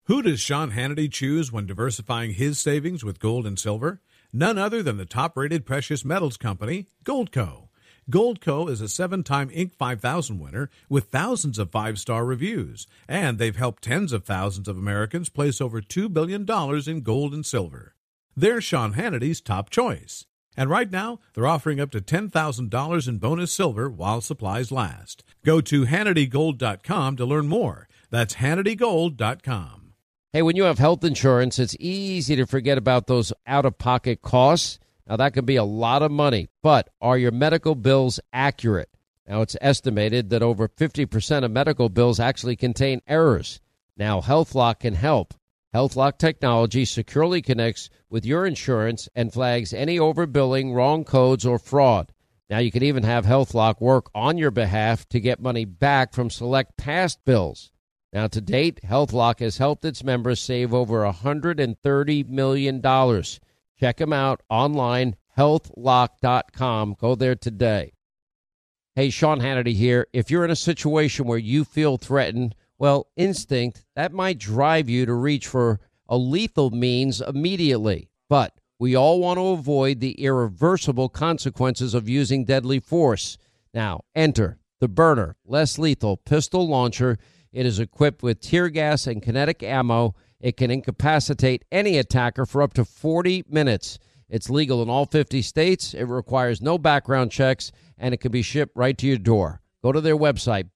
Who does Sean Hannity choose when diversifying his savings with gold and silver? None other than the top-rated precious metals company, Goldco. Goldco is a 7-time Inc. 5000 winner with thousands of 5-star reviews, and they've helped tens of thousands of Americans place over $2 billion in gold and silver. They're Sean Hannity's top choice. And right now, they're offering up to $10,000 in bonus silver while supplies last. Go to HannityGold.com to learn more. That's HannityGold.com. Hey, when you have health insurance, it's easy to forget about those out-of-pocket costs. Now, that can be a lot of money, but are your medical bills accurate? Now, it's estimated that over 50% of medical bills actually contain errors. Now, HealthLock can help. HealthLock technology securely connects with your insurance and flags any overbilling, wrong codes, or fraud. Now, you can even have HealthLock work on your behalf to get money back from select past bills. Now, to date, HealthLock has helped its members save over $130 million. Check them out online, healthlock.com. Go there today. Hey, Sean Hannity here. If you're in a situation where you feel threatened, well, instinct, that might drive you to reach for a lethal means immediately. But we all want to avoid the irreversible consequences of using deadly force. Now, enter the Byrna less lethal pistol launcher. It is equipped with tear gas and kinetic ammo. It can incapacitate any attacker for up to 40 minutes. It's legal in all 50 states. It requires no background checks, and it can be shipped right to your door. Go to their website,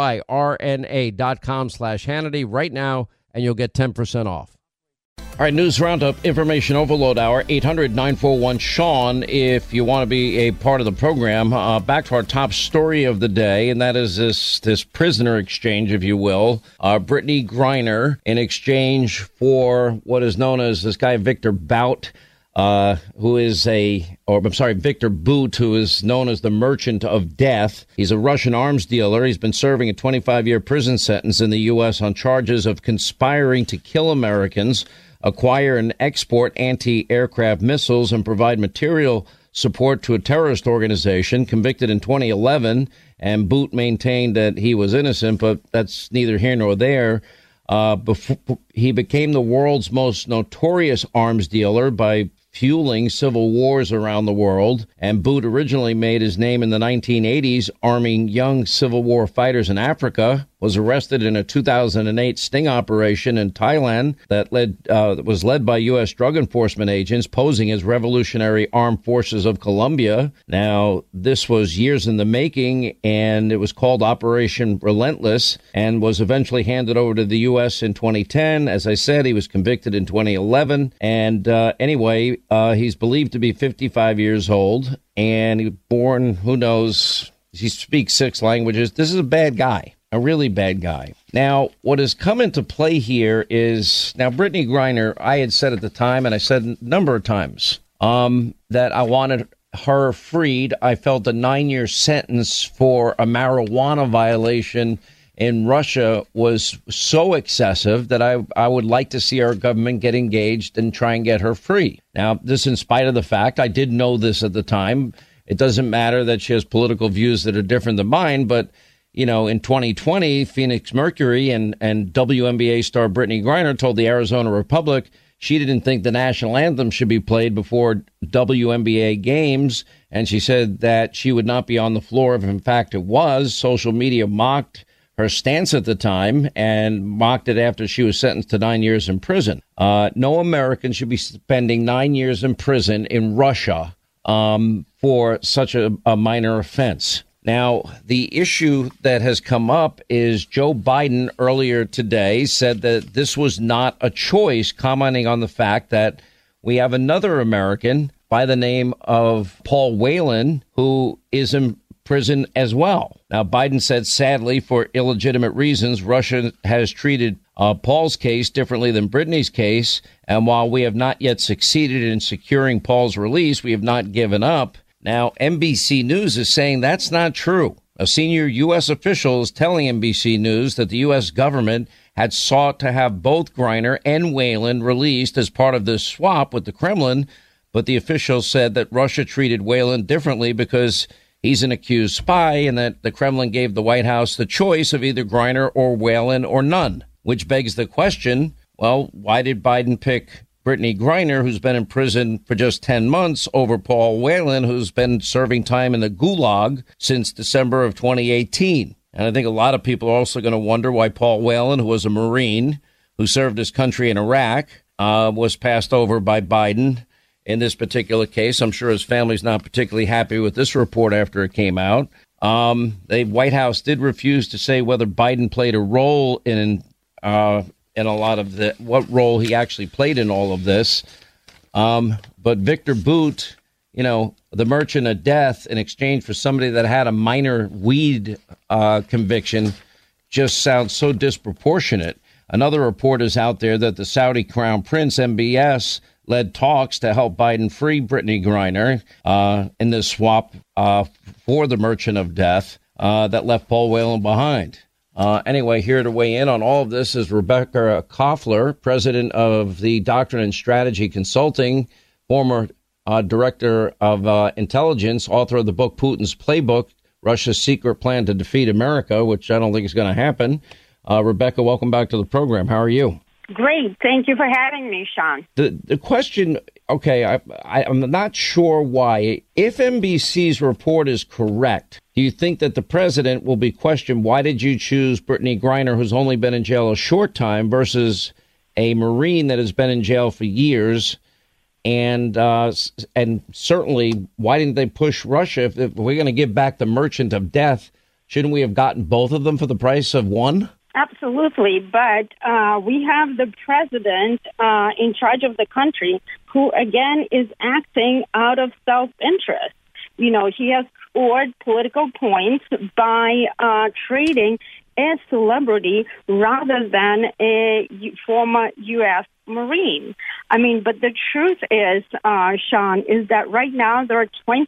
byrna.com/Hannity right now, and you'll get 10% off. All right, News Roundup, Information Overload Hour, 800-941-SEAN if you want to be a part of the program. Back to our top story of the day, and that is this prisoner exchange, if you will. Brittany Griner, in exchange for what is known as this guy, Victor Bout, Victor Bout, who is known as the Merchant of Death. He's a Russian arms dealer. He's been serving a 25-year prison sentence in the U.S. on charges of conspiring to kill Americans, acquire and export anti-aircraft missiles, and provide material support to a terrorist organization. Convicted in 2011, and Bout maintained that he was innocent, but that's neither here nor there. He became the world's most notorious arms dealer by fueling civil wars around the world, and Bout originally made his name in the 1980s arming young Civil War fighters in Africa, was arrested in a 2008 sting operation in Thailand that was led by U.S. drug enforcement agents posing as Revolutionary Armed Forces of Colombia. Now, this was years in the making, and it was called Operation Relentless and was eventually handed over to the U.S. in 2010. As I said, he was convicted in 2011. And anyway, he's believed to be 55 years old, and he was born, who knows, he speaks 6 languages. This is a bad guy. A really bad guy. Now, what has come into play here is, now, Brittany Griner, I had said at the time, and I said a number of times, that I wanted her freed. I felt a 9-year sentence for a marijuana violation in Russia was so excessive that I would like to see our government get engaged and try and get her free. Now, this in spite of the fact, I did know this at the time. It doesn't matter that she has political views that are different than mine, but you know, in 2020, Phoenix Mercury and WNBA star Brittany Griner told the Arizona Republic she didn't think the national anthem should be played before WNBA games. And she said that she would not be on the floor if, in fact, it was. Social media mocked her stance at the time and mocked it after she was sentenced to 9 years in prison. No American should be spending 9 years in prison in Russia for such a minor offense. Now, the issue that has come up is Joe Biden earlier today said that this was not a choice, commenting on the fact that we have another American by the name of Paul Whelan who is in prison as well. Now, Biden said, sadly, for illegitimate reasons, Russia has treated Paul's case differently than Brittany's case. And while we have not yet succeeded in securing Paul's release, we have not given up. Now, NBC News is saying that's not true. A senior U.S. official is telling NBC News that the U.S. government had sought to have both Griner and Whelan released as part of this swap with the Kremlin, but the official said that Russia treated Whelan differently because he's an accused spy and that the Kremlin gave the White House the choice of either Griner or Whelan or none, which begs the question, Well, why did Biden pick Brittany Griner, who's been in prison for just 10 months, over Paul Whelan, who's been serving time in the Gulag since December of 2018? And I think a lot of people are also going to wonder why Paul Whelan, who was a Marine who served his country in Iraq, was passed over by Biden in this particular case. I'm sure his family's not particularly happy with this report after it came out. The White House did refuse to say whether Biden played a role in a lot of what role he actually played in all of this. But Victor Bout, the merchant of death in exchange for somebody that had a minor weed conviction, just sounds so disproportionate. Another report is out there that the Saudi Crown Prince, MBS, led talks to help Biden free Brittany Griner in this swap for the merchant of death that left Paul Whelan behind. Anyway, here to weigh in on all of this is Rebecca Koffler, president of the Doctrine and Strategy Consulting, former director of intelligence, author of the book Putin's Playbook, Russia's Secret Plan to Defeat America, which I don't think is going to happen. Rebecca, welcome back to the program. How are you? Great. Thank you for having me, Sean. The question, okay, I'm not sure why. If NBC's report is correct, do you think that the president will be questioned, why did you choose Brittany Griner, who's only been in jail a short time, versus a Marine that has been in jail for years? And certainly, why didn't they push Russia? If we're going to give back the merchant of death, shouldn't we have gotten both of them for the price of one? Absolutely, but we have the president in charge of the country who, again, is acting out of self-interest. He has scored political points by trading a celebrity rather than a former U.S. Marine. But the truth is, Sean, is that right now there are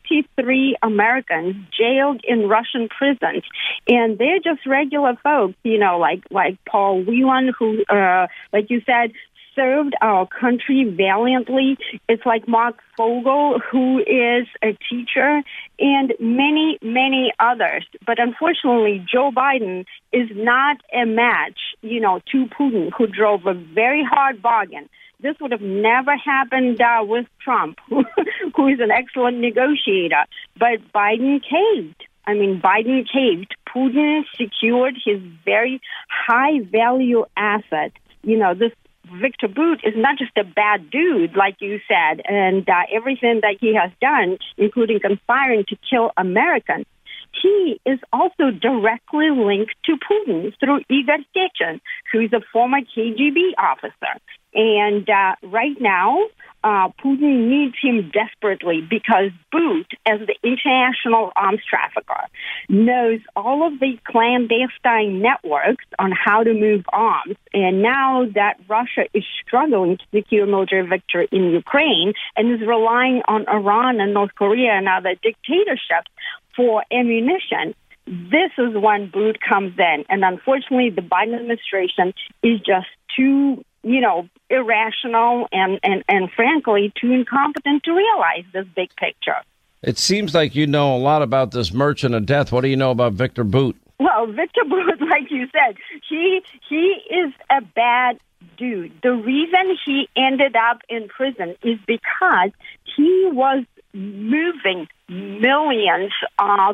23 Americans jailed in Russian prisons, and they're just regular folks, like Paul Whelan, who, like you said, served our country valiantly. It's like Mark Fogel, who is a teacher, and many, many others. But unfortunately, Joe Biden is not a match, to Putin, who drove a very hard bargain. This would have never happened with Trump, who is an excellent negotiator. But Biden caved. Biden caved. Putin secured his very high-value asset. This Victor Bout is not just a bad dude, like you said, and everything that he has done, including conspiring to kill Americans. He is also directly linked to Putin through Igor Sechin, who is a former KGB officer. And right now, Putin needs him desperately because Bout, as the international arms trafficker, knows all of the clandestine networks on how to move arms. And now that Russia is struggling to secure military victory in Ukraine and is relying on Iran and North Korea and other dictatorships for ammunition, this is when Bout comes in. And unfortunately, the Biden administration is just too irrational and frankly, too incompetent to realize this big picture. It seems like you know a lot about this merchant of death. What do you know about Victor Bout? Well, Victor Bout, like you said, he is a bad dude. The reason he ended up in prison is because he was moving millions of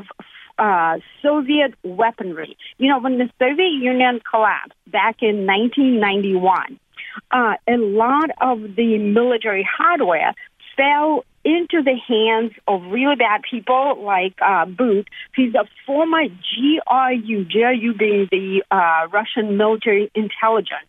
Soviet weaponry. When the Soviet Union collapsed back in 1991, a lot of the military hardware fell into the hands of really bad people like Bout. He's a former GRU being the Russian military intelligence.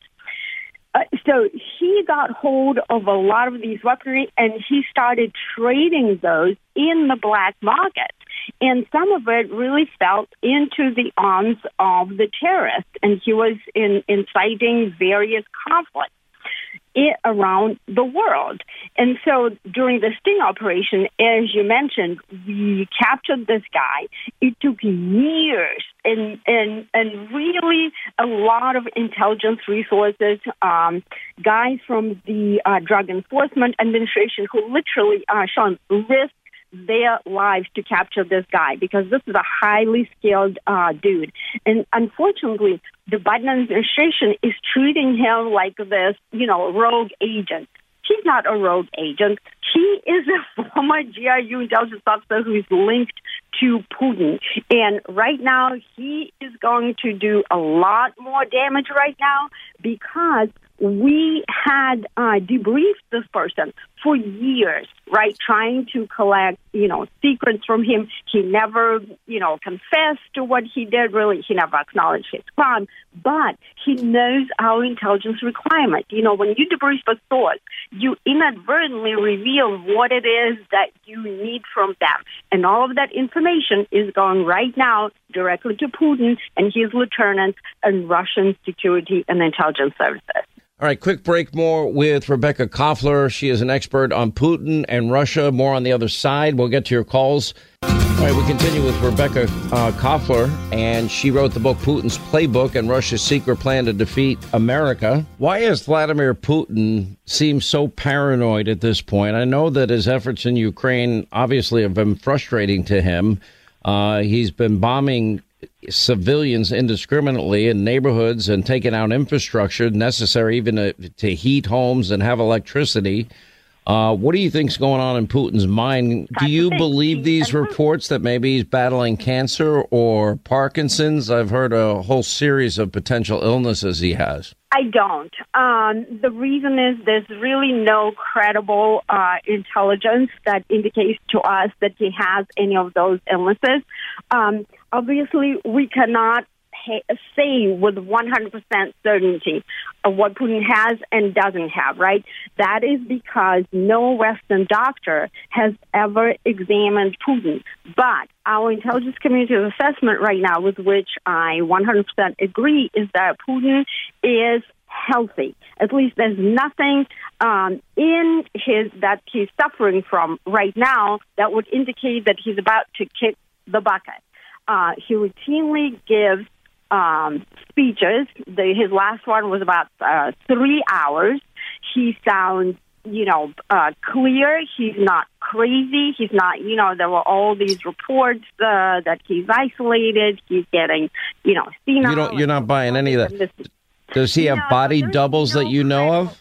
So he got hold of a lot of these weaponry, and he started trading those in the black market. And some of it really fell into the arms of the terrorists, and he was inciting various conflicts around the world. And so during the sting operation, as you mentioned, we captured this guy. It took years and really a lot of intelligence resources, guys from the Drug Enforcement Administration who literally, Sean, risked their lives to capture this guy because this is a highly skilled dude. And unfortunately, the Biden administration is treating him like this, rogue agent. He's not a rogue agent. He is a former GRU intelligence officer who is linked to Putin. And right now, he is going to do a lot more damage right now because we had debriefed this person for years, right, trying to collect, secrets from him. He never, confessed to what he did, really. He never acknowledged his crime, but he knows our intelligence requirement. When you debrief a source, you inadvertently reveal what it is that you need from them. And all of that information is going right now directly to Putin and his lieutenants and Russian security and intelligence services. All right, quick break. More with Rebecca Koffler. She is an expert on Putin and Russia. More on the other side. We'll get to your calls. All right, we continue with Rebecca Koffler, and she wrote the book Putin's Playbook and Russia's Secret Plan to Defeat America. Why is Vladimir Putin seem so paranoid at this point? I know that his efforts in Ukraine obviously have been frustrating to him. He's been bombing civilians indiscriminately in neighborhoods and taking out infrastructure necessary even to heat homes and have electricity. What do you think's going on in Putin's mind? Do you believe these reports that maybe he's battling cancer or Parkinson's? I've heard a whole series of potential illnesses he has. I don't. The reason is there's really no credible intelligence that indicates to us that he has any of those illnesses. Obviously, we cannot say with 100% certainty of what Putin has and doesn't have, right? That is because no Western doctor has ever examined Putin. But our intelligence community's assessment right now, with which I 100% agree, is that Putin is healthy. At least there's nothing in his that he's suffering from right now that would indicate that he's about to kick the bucket. He routinely gives speeches. His last one was about 3 hours. He sounds, clear. He's not crazy. He's not, there were all these reports that he's isolated. He's getting, senile. You're not buying any of that. Does he have body doubles that you know of?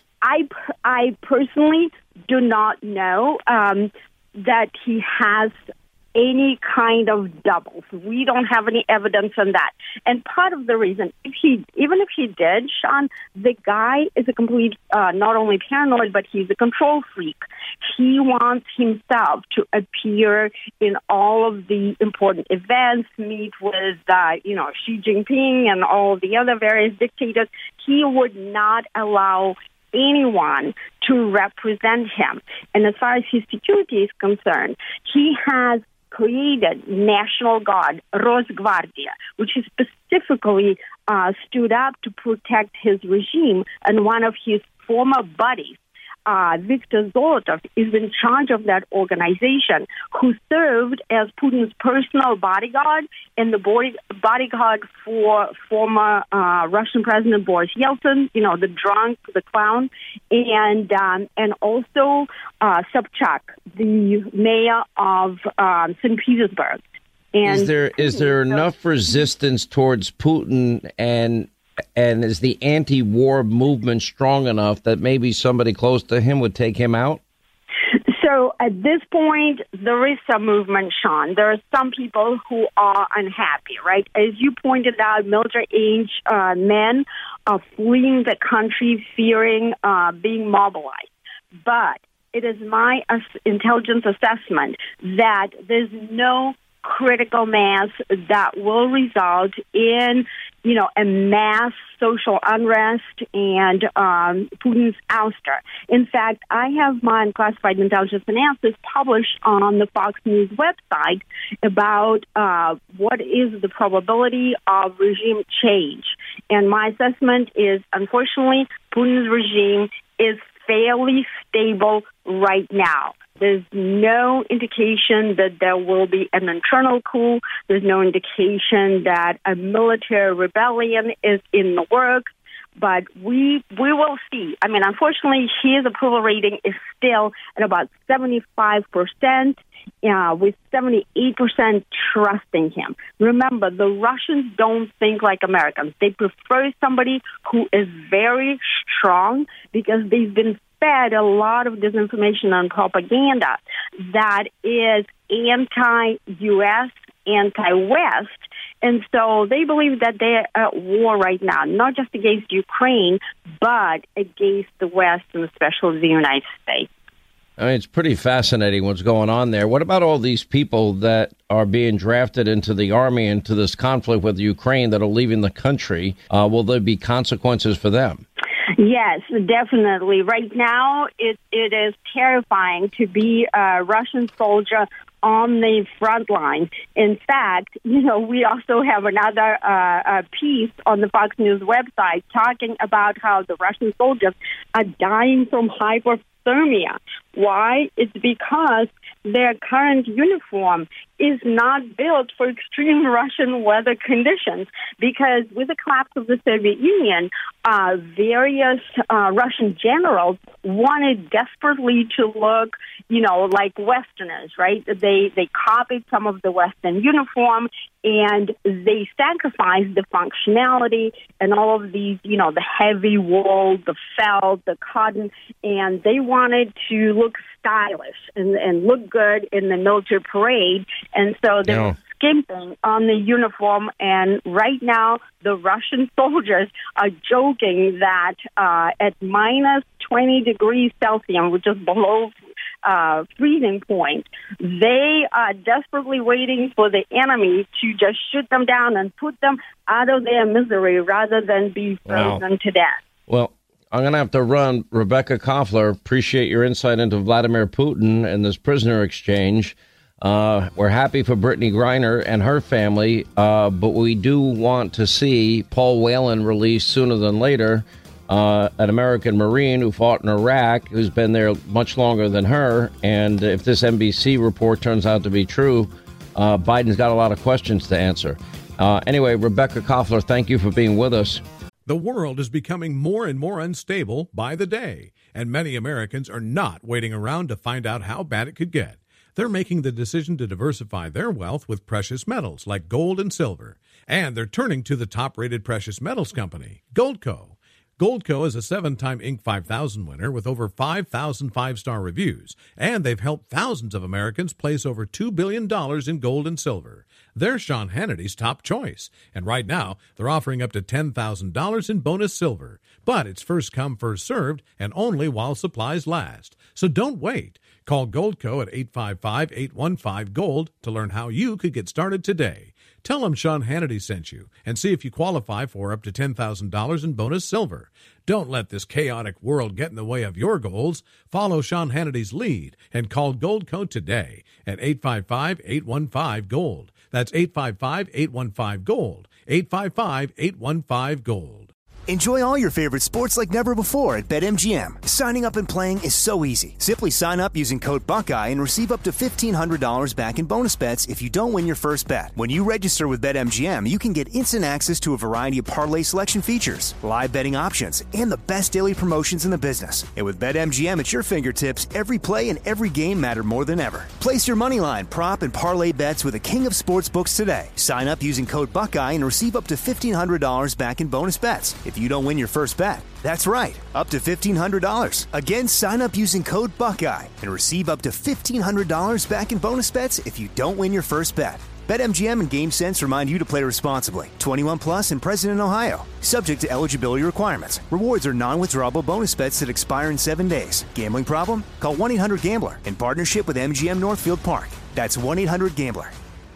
I personally do not know that he has any kind of doubles. We don't have any evidence on that. And part of the reason, even if he did, Sean, the guy is a complete, not only paranoid, but he's a control freak. He wants himself to appear in all of the important events, meet with, Xi Jinping and all the other various dictators. He would not allow anyone to represent him. And as far as his security is concerned, he has created National Guard, Rosgvardia, which is specifically stood up to protect his regime. And one of his former buddies, Viktor Zolotov, is in charge of that organization, who served as Putin's personal bodyguard and the bodyguard for former Russian President Boris Yeltsin, the drunk, the clown, and also Sobchak, the mayor of St. Petersburg. And is there enough resistance towards Putin and is the anti-war movement strong enough that maybe somebody close to him would take him out? So at this point, there is some movement, Sean. There are some people who are unhappy, right? As you pointed out, military-age men are fleeing the country, fearing being mobilized. But it is my intelligence assessment that there's no critical mass that will result in, a mass social unrest and Putin's ouster. In fact, I have my unclassified intelligence analysis published on the Fox News website about what is the probability of regime change. And my assessment is, unfortunately, Putin's regime is fairly stable right now. There's no indication that there will be an internal coup. There's no indication that a military rebellion is in the works. But we will see. I mean, unfortunately, his approval rating is still at about 75%. with 78% trusting him. Remember, the Russians don't think like Americans. They prefer somebody who is very strong because they've been fed a lot of disinformation and propaganda that is anti-U.S., anti-West. And so they believe that they're at war right now, not just against Ukraine, but against the West and especially the United States. I mean, it's pretty fascinating what's going on there. What about all these people that are being drafted into the army, into this conflict with Ukraine that are leaving the country? Will there be consequences for them? Yes, definitely. Right now, it is terrifying to be a Russian soldier on the front line. In fact, we also have another piece on the Fox News website talking about how the Russian soldiers are dying from hypothermia. Why? It's because their current uniform is not built for extreme Russian weather conditions. Because with the collapse of the Soviet Union, various Russian generals wanted desperately to look, like Westerners, right? They copied some of the Western uniform and they sacrificed the functionality and all of these, the heavy wool, the felt, the cotton, and they wanted to look stylish and look good in the military parade. And so they were skimping on the uniform. And right now, the Russian soldiers are joking that at minus 20 degrees Celsius, which is below freezing point, they are desperately waiting for the enemy to just shoot them down and put them out of their misery rather than be frozen to death. Well, I'm going to have to run. Rebecca Koffler, appreciate your insight into Vladimir Putin and this prisoner exchange. We're happy for Brittany Griner and her family, but we do want to see Paul Whelan released sooner than later, an American Marine who fought in Iraq, who's been there much longer than her. And if this NBC report turns out to be true, Biden's got a lot of questions to answer. Anyway, Rebecca Koffler, thank you for being with us. The world is becoming more and more unstable by the day, and many Americans are not waiting around to find out how bad it could get. They're making the decision to diversify their wealth with precious metals like gold and silver, and they're turning to the top-rated precious metals company, Goldco. Goldco is a 7-time Inc. 5000 winner with over 5,000 five-star reviews, and they've helped thousands of Americans place over $2 billion in gold and silver. They're Sean Hannity's top choice, and right now they're offering up to $10,000 in bonus silver. But it's first come, first served, and only while supplies last. So don't wait. Call Goldco at 855-815-GOLD to learn how you could get started today. Tell them Sean Hannity sent you and see if you qualify for up to $10,000 in bonus silver. Don't let this chaotic world get in the way of your goals. Follow Sean Hannity's lead and call Goldco today at 855-815-GOLD. That's 855-815-GOLD. 855-815-GOLD. Enjoy all your favorite sports like never before at BetMGM. Signing up and playing is so easy. Simply sign up using code Buckeye and receive up to $1,500 back in bonus bets if you don't win your first bet. When you register with BetMGM, you can get instant access to a variety of parlay selection features, live betting options, and the best daily promotions in the business. And with BetMGM at your fingertips, every play and every game matter more than ever. Place your moneyline, prop, and parlay bets with the king of sportsbooks today. Sign up using code Buckeye and receive up to $1,500 back in bonus bets if you don't win your first bet. That's right, up to $1,500. Again, sign up using code Buckeye and receive up to $1,500 back in bonus bets if you don't win your first bet. BetMGM and GameSense remind you to play responsibly. 21 plus and present in Ohio. Subject to eligibility requirements. Rewards are non-withdrawable bonus bets that expire in 7 days. Gambling problem? Call 1-800-GAMBLER in partnership with MGM Northfield Park. That's 1-800-GAMBLER.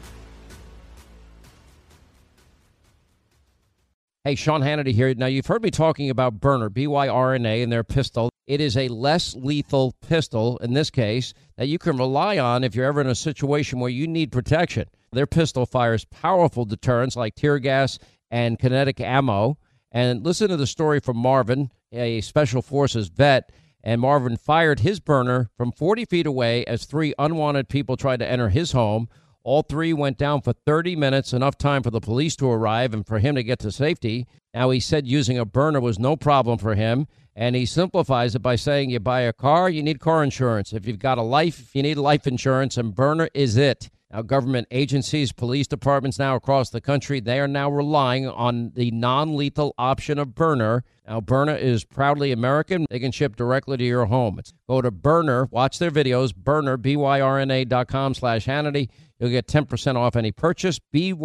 Hey, Sean Hannity here. Now, you've heard me talking about Byrna, BYRNA, and their pistol. It is a less lethal pistol, in this case, that you can rely on if you're ever in a situation where you need protection. Their pistol fires powerful deterrents like tear gas and kinetic ammo. And listen to the story from Marvin, a Special Forces vet. And Marvin fired his Byrna from 40 feet away as 3 unwanted people tried to enter his home. All 3 went down for 30 minutes, enough time for the police to arrive and for him to get to safety. Now, he said using a Byrna was no problem for him, And he simplifies it by saying you buy a car, you need car insurance. If you've got a life, you need life insurance, and Byrna is it. Now, government agencies, police departments now across the country, they are now relying on the non-lethal option of Byrna. Now, Byrna is proudly American. They can ship directly to your home. Go to Byrna, watch their videos, Byrna, BYRNA.com/Hannity. You'll get 10% off any purchase,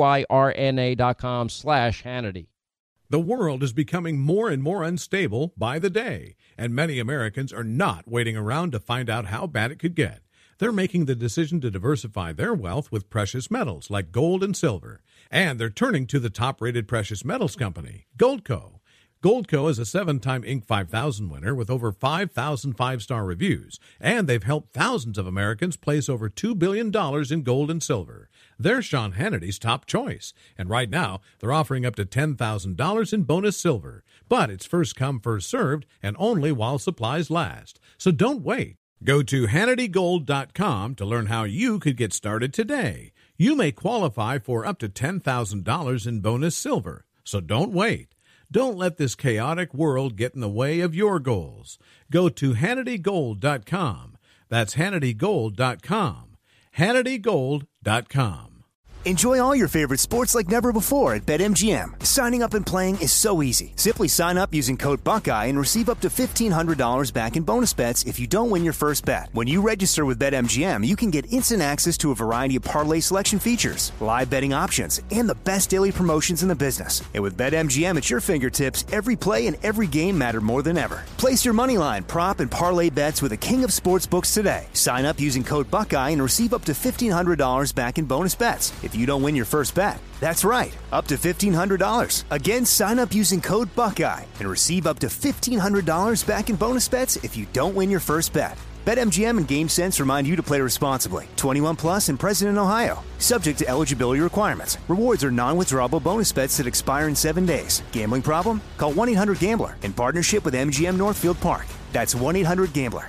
BYRNA.com/Hannity. The world is becoming more and more unstable by the day, and many Americans are not waiting around to find out how bad it could get. They're making the decision to diversify their wealth with precious metals like gold and silver, and they're turning to the top-rated precious metals company, Goldco. Goldco is a 7-time Inc. 5000 winner with over 5,000 five-star reviews, and they've helped thousands of Americans place over $2 billion in gold and silver. They're Sean Hannity's top choice, and right now they're offering up to $10,000 in bonus silver. But it's first come, first served, and only while supplies last. So don't wait. Go to HannityGold.com to learn how you could get started today. You may qualify for up to $10,000 in bonus silver, so don't wait. Don't let this chaotic world get in the way of your goals. Go to HannityGold.com. That's HannityGold.com. HannityGold.com. Enjoy all your favorite sports like never before at BetMGM. Signing up and playing is so easy. Simply sign up using code Buckeye and receive up to $1,500 back in bonus bets if you don't win your first bet. When you register with BetMGM, you can get instant access to a variety of parlay selection features, live betting options, and the best daily promotions in the business. And with BetMGM at your fingertips, every play and every game matter more than ever. Place your moneyline, prop, and parlay bets with the king of sportsbooks today. Sign up using code Buckeye and receive up to $1,500 back in bonus bets if you don't win your first bet. That's right, up to $1,500. Again, sign up using code Buckeye and receive up to $1,500 back in bonus bets if you don't win your first bet. BetMGM and GameSense remind you to play responsibly. 21 plus and present in Ohio. Subject to eligibility requirements. Rewards are non-withdrawable bonus bets that expire in 7 days. Gambling problem? Call 1-800-GAMBLER in partnership with MGM Northfield Park. That's 1-800-GAMBLER.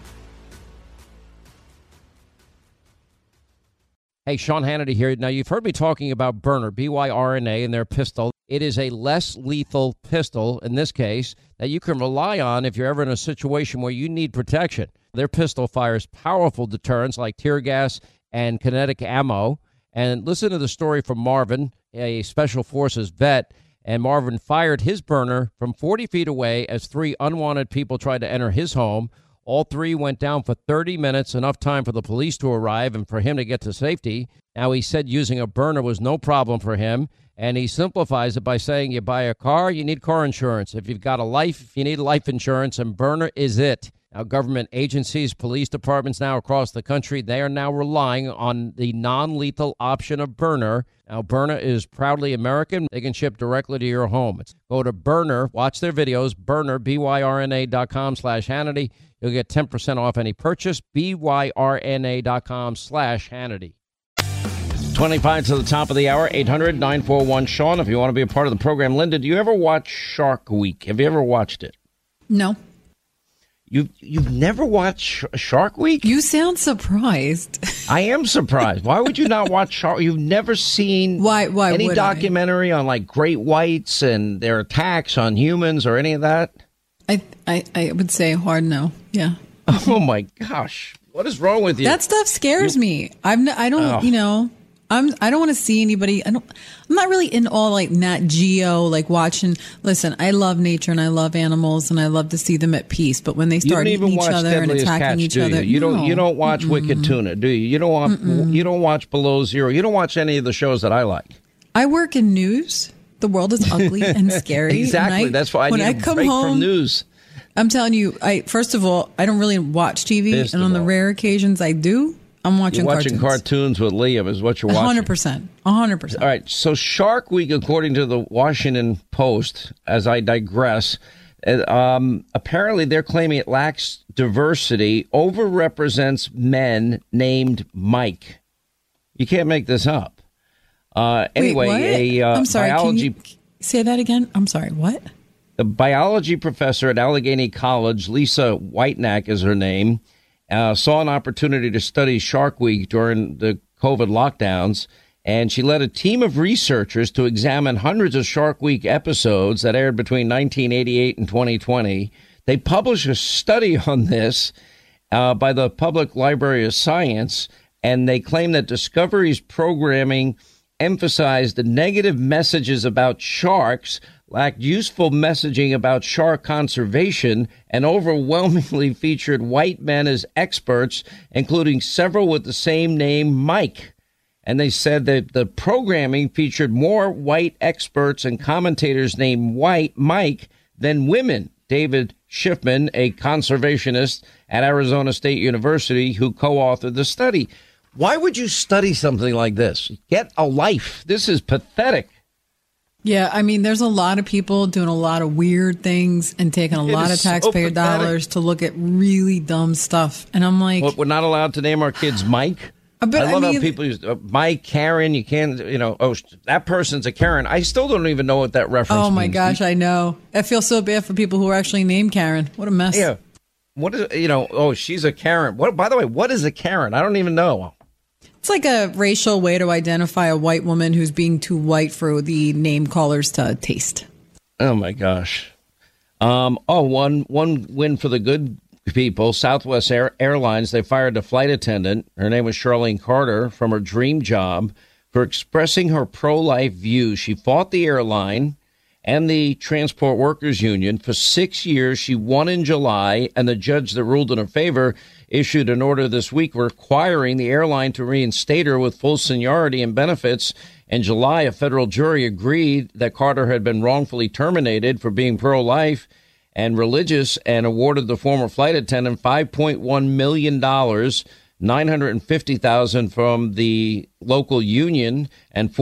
Hey, Sean Hannity here. Now, you've heard me talking about Byrna, BYRNA, and their pistol. It is a less lethal pistol, in this case, that you can rely on if you're ever in a situation where you need protection. Their pistol fires powerful deterrents like tear gas and kinetic ammo. And listen to the story from Marvin, a Special Forces vet. And Marvin fired his Byrna from 40 feet away as 3 unwanted people tried to enter his home. All 3 went down for 30 minutes, enough time for the police to arrive and for him to get to safety. Now, he said using a Byrna was no problem for him, and he simplifies it by saying you buy a car, you need car insurance. If you've got a life, you need life insurance, and Byrna is it. Now, government agencies, police departments now across the country, they are now relying on the non-lethal option of Byrna. Now, Byrna is proudly American. They can ship directly to your home. Go to Byrna, watch their videos, Byrna, BYRNA.com/Hannity. You'll get 10% off any purchase, BYRNA.com/Hannity. 25 to the top of the hour, 800-941-SEAN. If you want to be a part of the program. Linda, do you ever watch Shark Week? Have you ever watched it? No. You've never watched Shark Week? You sound surprised. I am surprised. Why would you not watch Shark? You've never seen any documentary on like great whites and their attacks on humans or any of that? I would say hard no. Yeah. Oh my gosh. What is wrong with you? That stuff scares me. I don't want to see anybody. I'm not really in all like Nat Geo, like watching. Listen, I love nature and I love animals and I love to see them at peace. But when they start eating each other and attacking each other, you don't watch Wicked Tuna, do you? You don't watch Below Zero. You don't watch any of the shows that I like. I work in news. The world is ugly and scary. Exactly. That's why I need a break from news. I'm telling you, first of all, I don't really watch TV, and on the rare occasions I do, I'm watching cartoons. You're watching cartoons with Liam is what you're watching. 100%. All right, so Shark Week, according to the Washington Post, as I digress, apparently they're claiming it lacks diversity, overrepresents men named Mike. You can't make this up. Anyway, I'm sorry, biology. Can you say that again? I'm sorry, what? The biology professor at Allegheny College, Lisa Whitenack is her name, saw an opportunity to study Shark Week during the COVID lockdowns, and she led a team of researchers to examine hundreds of Shark Week episodes that aired between 1988 and 2020 They published a study on this by the Public Library of Science, and they claim that Discovery's programming emphasized the negative messages about sharks, lacked useful messaging about shark conservation, and overwhelmingly featured white men as experts, including several with the same name, Mike. And they said that the programming featured more white experts and commentators named Mike than women. David Schiffman, a conservationist at Arizona State University who co-authored the study. Why would you study something like this? Get a life. This is pathetic. Yeah, I mean, there's a lot of people doing a lot of weird things and taking a lot of taxpayer dollars to look at really dumb stuff. And I'm like... What, we're not allowed to name our kids Mike? I love how people use Mike, Karen. You can't, that person's a Karen. I still don't even know what that reference means. Oh, my gosh, I know. I feel so bad for people who are actually named Karen. What a mess. Yeah. What is, she's a Karen. What? By the way, what is a Karen? I don't even know. It's like a racial way to identify a white woman who's being too white for the name callers to taste. Oh, my gosh. One win for the good people. Southwest Airlines, they fired a flight attendant. Her name was Charlene Carter from her dream job for expressing her pro-life views. She fought the airline and the Transport Workers Union for 6 years. She won in July, and the judge that ruled in her favor issued an order this week requiring the airline to reinstate her with full seniority and benefits. In July, a federal jury agreed that Carter had been wrongfully terminated for being pro-life and religious and awarded the former flight attendant $5.1 million, $950,000 from the local union, and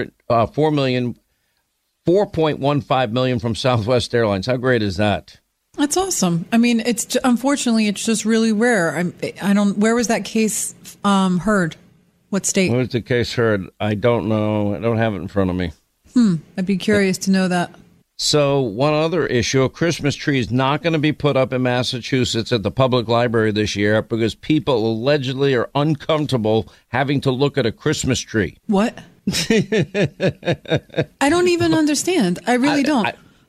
$4.15 million from Southwest Airlines. How great is that? That's awesome. I mean, unfortunately, it's just really rare. Where was that case heard? What state? Where was the case heard? I don't know. I don't have it in front of me. I'd be curious to know that. So one other issue, a Christmas tree is not going to be put up in Massachusetts at the public library this year because people allegedly are uncomfortable having to look at a Christmas tree. What? I don't even understand. I really don't.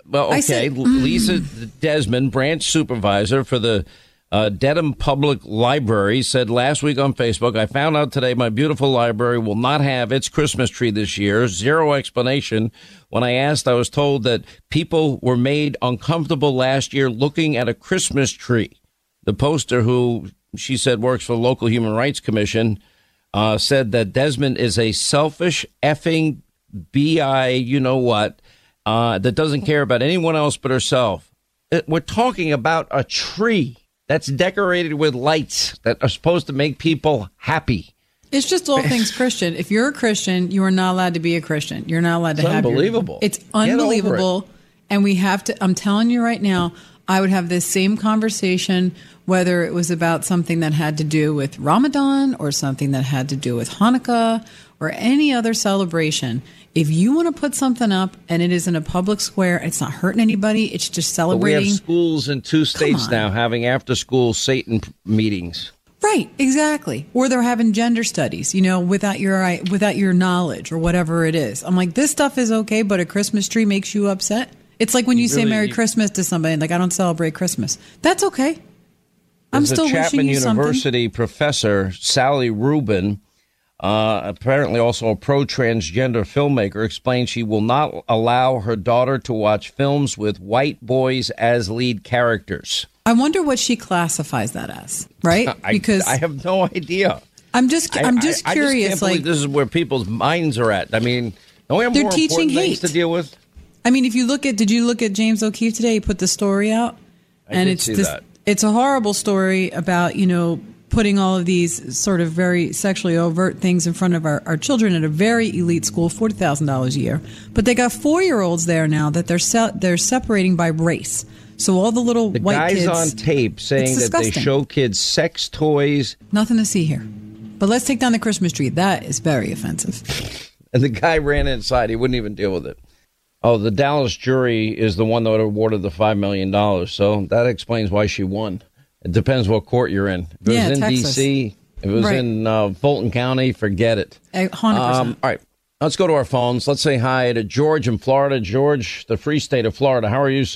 Lisa Desmond, branch supervisor for the Dedham Public Library, said last week on Facebook, I found out today my beautiful library will not have its Christmas tree this year. Zero explanation. When I asked, I was told that people were made uncomfortable last year looking at a Christmas tree. The poster, who she said works for the local Human Rights Commission, said that Desmond is a selfish effing B.I. you-know-what that doesn't care about anyone else but herself. We're talking about a tree that's decorated with lights that are supposed to make people happy. It's just all things Christian. If you're a Christian, you are not allowed to be a Christian. You're not allowed to have unbelievable. It's unbelievable. And we have to, I'm telling you right now, I would have this same conversation whether it was about something that had to do with Ramadan or something that had to do with Hanukkah or any other celebration. If you want to put something up and it is in a public square, it's not hurting anybody. It's just celebrating. But we have schools in 2 states now having after-school Satan meetings. Right, exactly. Or they're having gender studies, without your knowledge or whatever it is. I'm like, this stuff is okay, but a Christmas tree makes you upset. It's like when you say Merry Christmas to somebody, like, I don't celebrate Christmas. That's okay. I'm still wishing you something. Chapman University professor Sally Rubin, apparently also a pro-transgender filmmaker, explained she will not allow her daughter to watch films with white boys as lead characters. I wonder what she classifies that as, right? Because I have no idea. I'm just curious. I just can't believe this is where people's minds are at. I mean, don't we have more important things to deal with? I mean, did you look at James O'Keefe today? He put the story out. It's a horrible story about, putting all of these sort of very sexually overt things in front of our children at a very elite school, $40,000 a year. But they got 4-year-olds there now that they're separating by race. So all the little white kids. The guy's on tape saying that they show kids sex toys. Nothing to see here. But let's take down the Christmas tree. That is very offensive. And the guy ran inside. He wouldn't even deal with it. Oh, the Dallas jury is the one that awarded the $5 million. So that explains why she won. It depends what court you're in. If it was in D.C., if it was in Fulton County, forget it. 100%. All right, let's go to our phones. Let's say hi to George in Florida. George, the free state of Florida. How are you, sir?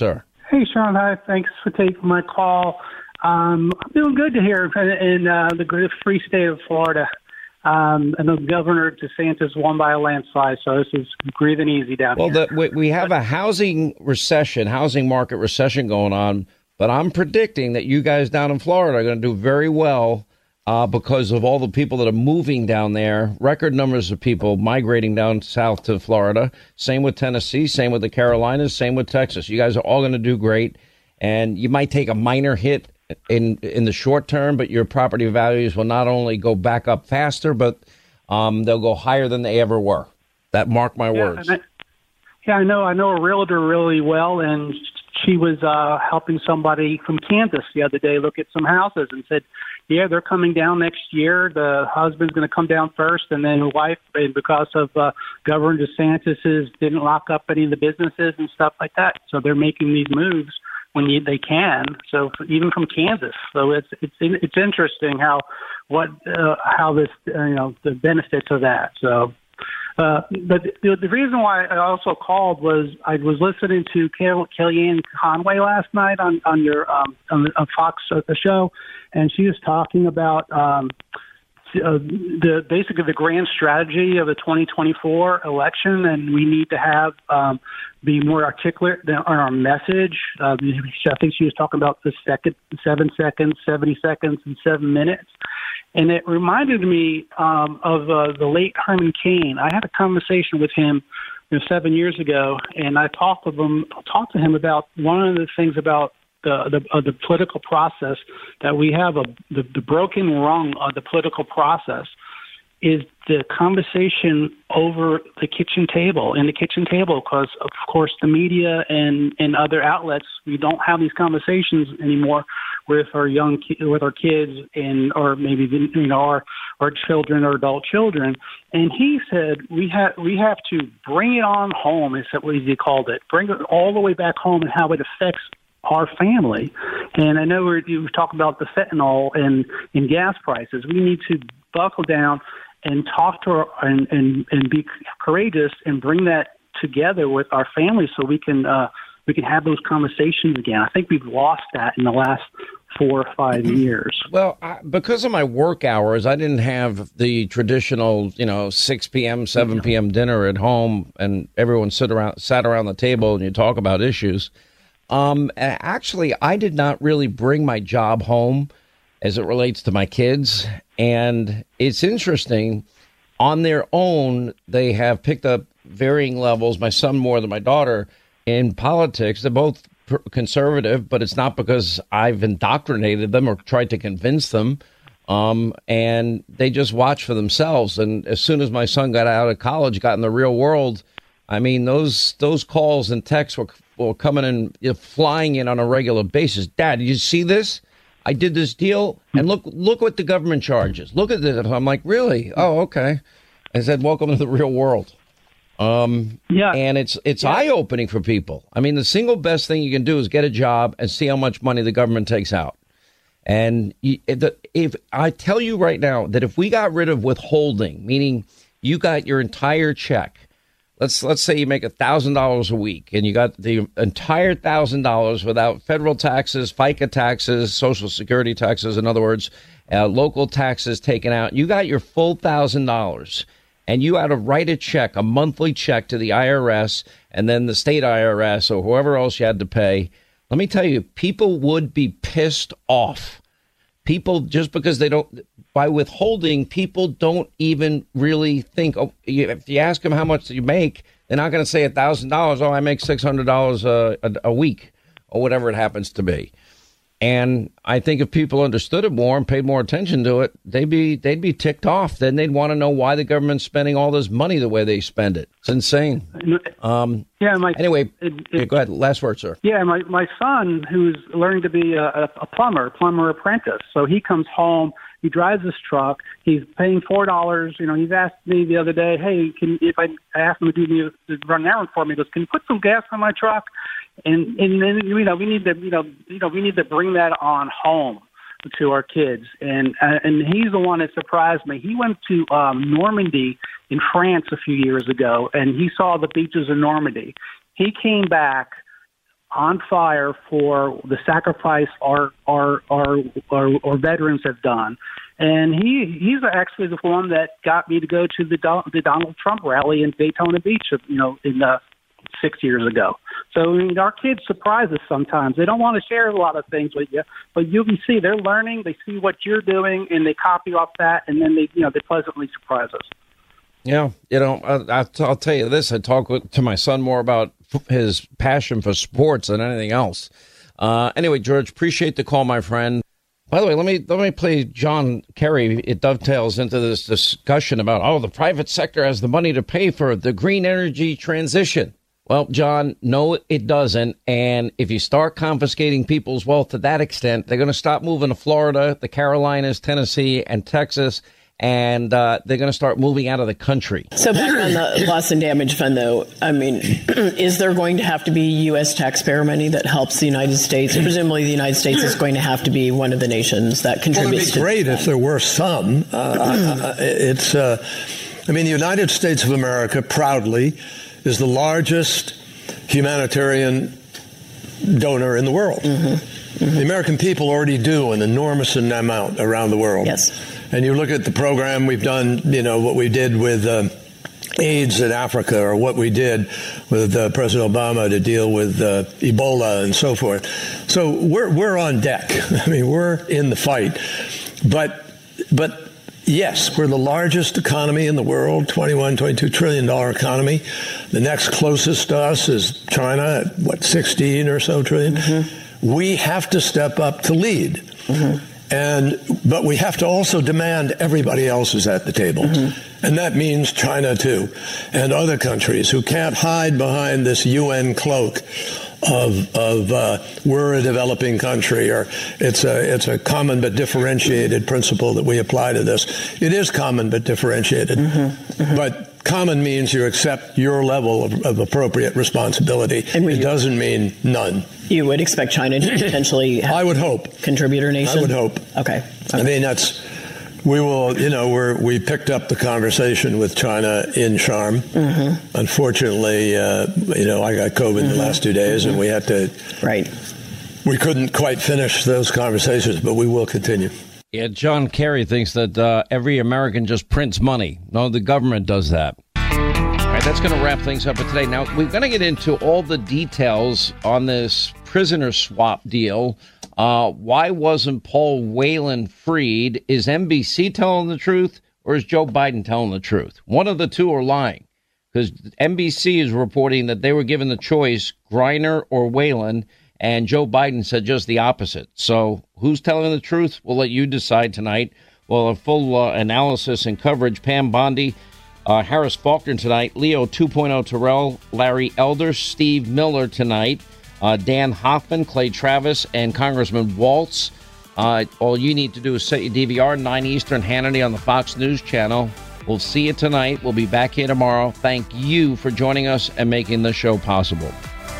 Hey, Sean. Hi. Thanks for taking my call. I'm doing good to hear in the great free state of Florida. And the Governor DeSantis won by a landslide, so this is breathing easy down here. Well, we have a housing market recession going on, but I'm predicting that you guys down in Florida are going to do very well because of all the people that are moving down there. Record numbers of people migrating down south to Florida. Same with Tennessee, same with the Carolinas, same with Texas. You guys are all going to do great, and you might take a minor hit in the short term, but your property values will not only go back up faster, but they'll go higher than they ever were. That mark my words. I know a realtor really well, and she was helping somebody from Kansas the other day look at some houses and said, yeah, they're coming down next year. The husband's going to come down first, and then the wife, and because of Governor DeSantis didn't lock up any of the businesses and stuff like that. So they're making these moves when they can. So even from Kansas. So it's interesting how this the benefits of that. So. But the reason why I also called was I was listening to Kellyanne Conway last night on your on Fox show, and she was talking about basically the grand strategy of the 2024 election, and we need to have be more articulate on our message. I think she was talking about the 7 seconds, 70 seconds, and 7 minutes. And it reminded me of the late Herman Cain. I had a conversation with him 7 years ago, and I talked to him about one of the things about the political process that we have. The broken rung of the political process is the conversation over the kitchen table, because, of course, the media and other outlets, we don't have these conversations anymore with our with our kids or maybe our children or adult children. And he said we have to bring it on home, is what he called it, bring it all the way back home and how it affects our family. And I know you talk about the fentanyl and gas prices. We need to buckle down and talk to and be courageous and bring that together with our families so we can have those conversations again. I think we've lost that in the last 4 or 5 years. Well, because of my work hours, I didn't have the traditional, 6 p.m., 7 p.m. dinner at home and everyone sat around the table and you talk about issues. Actually, I did not really bring my job home as it relates to my kids. And it's interesting, on their own, they have picked up varying levels, my son more than my daughter, in politics. They're both conservative, but it's not because I've indoctrinated them or tried to convince them. And they just watch for themselves. And as soon as my son got out of college, got in the real world, I mean, those calls and texts were coming in, flying in on a regular basis. Dad, did you see this? I did this deal, and look what the government charges. Look at this. I'm like, really? Oh, okay. I said, welcome to the real world. And it's eye-opening for people. I mean, the single best thing you can do is get a job and see how much money the government takes out. And if I tell you right now that if we got rid of withholding, meaning you got your entire check, let's say you make $1,000 a week and you got the entire $1,000 without federal taxes, FICA taxes, Social Security taxes, in other words, local taxes taken out. You got your full $1,000 and you had to write a check, a monthly check to the IRS and then the state IRS or whoever else you had to pay. Let me tell you, people would be pissed off. People, just because they don't, by withholding, people don't even really think, if you ask them how much do you make, they're not going to say $1,000. Oh, I make $600 a week or whatever it happens to be. And I think if people understood it more and paid more attention to it, they'd be ticked off. Then they'd want to know why the government's spending all this money the way they spend it. It's insane. Anyway, go ahead. Last word, sir. Yeah, my son, who's learning to be a plumber apprentice. So he comes home. He drives this truck. He's paying $4. He's asked me the other day, hey, if I asked him to run an errand for me, he goes, can you put some gas in my truck? And then we need to bring that on home to our kids. And he's the one that surprised me. He went to Normandy in France a few years ago, and he saw the beaches of Normandy. He came back on fire for the sacrifice our veterans have done. And he's actually the one that got me to go to the Donald Trump rally in Daytona Beach, in 6 years ago. So our kids surprise us sometimes. They don't want to share a lot of things with you, but you can see they're learning. They see what you're doing, and they copy off that, and then they pleasantly surprise us. Yeah, I'll tell you this. I talk to my son more about his passion for sports than anything else. Anyway, George, appreciate the call, my friend. By the way, let me play John Kerry. It dovetails into this discussion about, the private sector has the money to pay for the green energy transition. Well, John, no, it doesn't. And if you start confiscating people's wealth to that extent, they're going to stop moving to Florida, the Carolinas, Tennessee, and Texas. And they're going to start moving out of the country. So back on the loss and damage fund, though, I mean, is there going to have to be U.S. taxpayer money that helps the United States? Presumably the United States is going to have to be one of the nations that contributes. Well, it'd be great if there were some. The United States of America proudly is the largest humanitarian donor in the world. Mm-hmm. Mm-hmm. The American people already do an enormous amount around the world. Yes. And you look at the program we've done, what we did with AIDS in Africa, or what we did with President Obama to deal with Ebola and so forth. So we're on deck. I mean, we're in the fight. But yes, we're the largest economy in the world, $22 trillion economy. The next closest to us is China at, 16 or so trillion. Mm-hmm. We have to step up to lead. Mm-hmm. But we have to also demand everybody else is at the table. Mm-hmm. And that means China, too, and other countries who can't hide behind this UN cloak of we're a developing country, or it's a common but differentiated principle that we apply to this. It is common but differentiated. Mm-hmm. Mm-hmm. But common means you accept your level of appropriate responsibility. And it doesn't mean none. You would expect China to potentially I would hope. Contributor nation? I would hope. Okay. I mean, we picked up the conversation with China in Sharm. Mm-hmm. Unfortunately, I got COVID the last 2 days, and we had to. Right. We couldn't quite finish those conversations, but we will continue. Yeah, John Kerry thinks that every American just prints money. No, the government does that. All right, that's going to wrap things up for today. Now, we're going to get into all the details on this prisoner swap deal. Why wasn't Paul Whelan freed? Is NBC telling the truth, or is Joe Biden telling the truth? One of the two are lying, because NBC is reporting that they were given the choice, Griner or Whelan, and Joe Biden said just the opposite. So who's telling the truth? We'll let you decide tonight. Well, a full analysis and coverage, Pam Bondi, Harris Faulkner tonight, Leo 2.0 Terrell, Larry Elder, Steve Miller tonight, Dan Hoffman, Clay Travis, and Congressman Waltz. All you need to do is set your DVR, 9 Eastern, Hannity on the Fox News channel. We'll see you tonight. We'll be back here tomorrow. Thank you for joining us and making the show possible.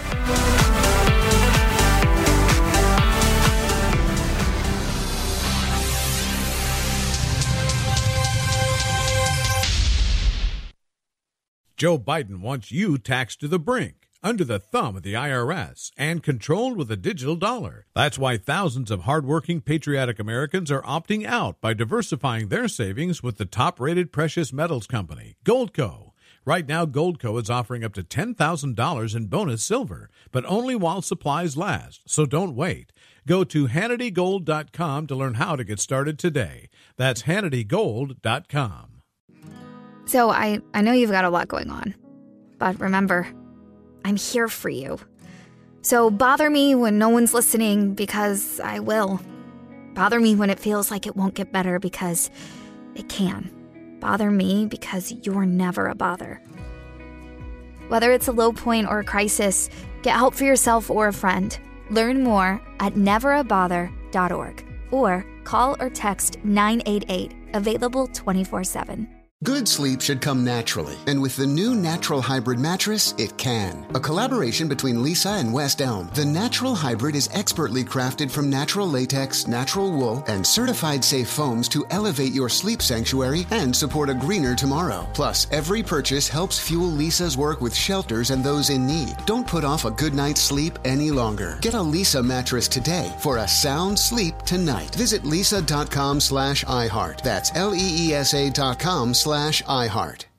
Joe Biden wants you taxed to the brink, under the thumb of the IRS, and controlled with a digital dollar. That's why thousands of hardworking, patriotic Americans are opting out by diversifying their savings with the top-rated precious metals company, Goldco. Right now, Goldco is offering up to $10,000 in bonus silver, but only while supplies last, so don't wait. Go to HannityGold.com to learn how to get started today. That's HannityGold.com. So I know you've got a lot going on, but remember, I'm here for you. So bother me when no one's listening, because I will. Bother me when it feels like it won't get better, because it can. Bother me because you're never a bother. Whether it's a low point or a crisis, get help for yourself or a friend. Learn more at neverabother.org or call or text 988, available 24/7. Good sleep should come naturally, and with the new Natural Hybrid mattress, it can. A collaboration between Lisa and West Elm, the Natural Hybrid is expertly crafted from natural latex, natural wool, and certified safe foams to elevate your sleep sanctuary and support a greener tomorrow. Plus, every purchase helps fuel Lisa's work with shelters and those in need. Don't put off a good night's sleep any longer. Get a Lisa mattress today for a sound sleep tonight. Visit lisa.com/iHeart. That's LEESA.com/iHeart.